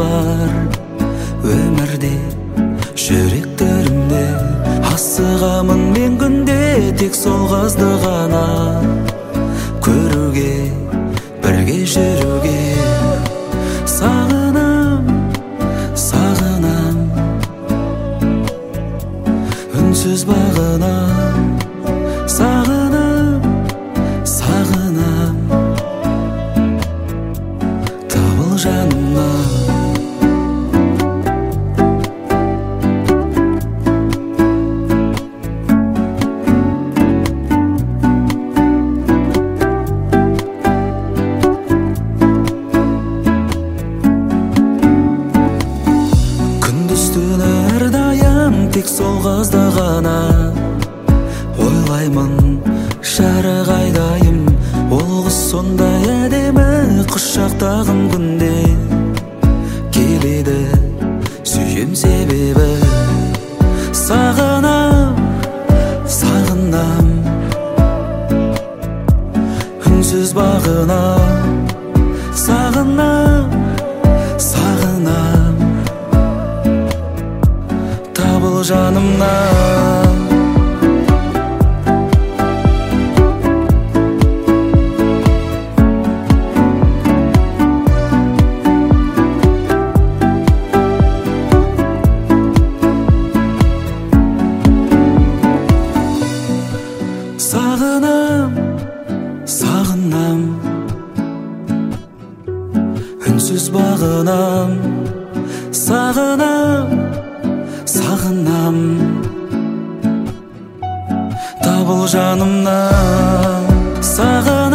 бар өмірде, жүректерімде. Асығамын мен күнде тек сол қызды ғана көруге, бірге жүруге. Сағынам, сағынам, үнсіз бағынам. Сағынам, сағынам, табыл жанымнан. Күндіз-түні әрдайым тек сол қызды ғана ойлаймын, жарық айдайым. Ол қыз сондай әдемі, құшақтағым күнде келеді, сүйем себебі. Сағынам, сағынам, үнсіз бағынам. Сағынам, сағынам, табыл жанымнан. Сағынам, сағынам, үнсіз бағынам. Сағынам, сағынам, табыл жанымнан. Сағынам.